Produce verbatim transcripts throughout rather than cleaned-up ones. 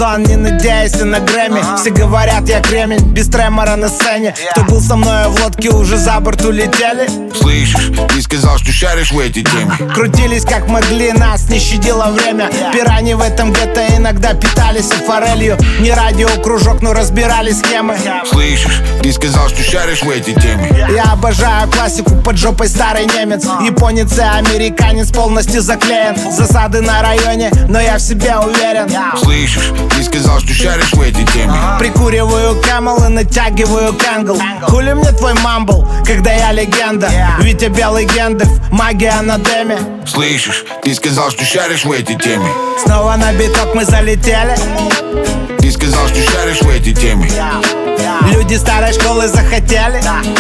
сон, не надеясь на Грэмми. Все говорят, я кремень, без тремора на сцене. Кто был со мной в лодке, уже за борт улетели. Слышишь, ты сказал, что шаришь в этой теме. Крутились как могли, нас не щадило время. Пирани в этом гетто иногда питались и форелью. Не радиокружок, но разбирали схемы. Слышишь, ты сказал, что шаришь в этой теме. Я обожаю классику, под жопой старый немец. Японец и американец полностью заклеен. Засады на районе, но я в себе уверен. Слышишь, ты сказал, что шаришь в этой теме. Прикуриваю Camel и натягиваю Кэнгл. Хули мне твой мамбл, когда я легенда. Витя белый Гендальф, магия на деме. Слышишь, ты сказал, что шаришь в этой теме. Снова на биток мы залетели. Ты сказал, что шаришь в этой теме. Люди старой школы захотели.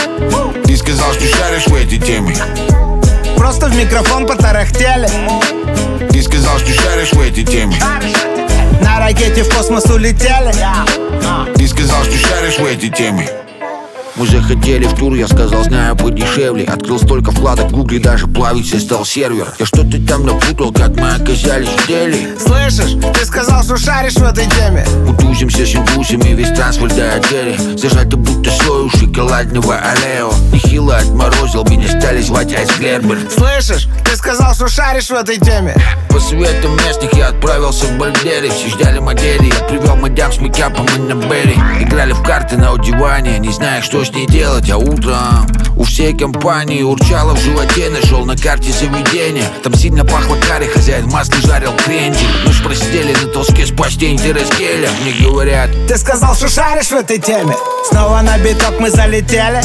Ты сказал, что шаришь в этой теме. Просто в микрофон потарахтели. Ты сказал, что шаришь в этой теме. На ракете в космос улетели. Ты сказал, что шаришь в этой теме. Мы захотели в тур, я сказал, знаю подешевле. Открыл столько вкладок в гугле, даже плавиться стал сервер. Я что-то там напутал, как мы оказались в Дели. Слышишь, ты сказал, что шаришь в этой теме. Утузимся с индусами, весь трансфер до отели. Зажаты будто слою шоколадного Орео. Нехило отморозил, меня стали звать Айсглербер. Слышишь, ты сказал, что шаришь в этой теме. По советам местных я отправился в борделе. Все ждали модели, я привел мадям с мейкапом и на Берри. Играли в карты на диване, не зная, что с ней делать. А утром у всей компании урчало в животе. Нашел на карте заведение, там сильно пахло карри. Хозяин в масле жарил кренчик. Мы ж просидели на толске с постенькой разгеля. Мне говорят, ты сказал, что шаришь в этой теме. Снова на биток мы залетели.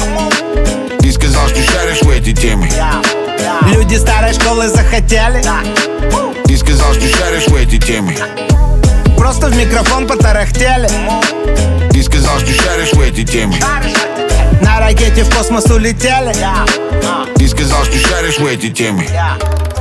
Ты сказал, что шаришь в этой теме. Люди старой школы захотели. Ты сказал, что шаришь в этой теме. Просто в микрофон потарахтели. Ты сказал, что шаришь в этой теме. На ракете в космос улетели. Ты сказал, что шаришь в этой теме.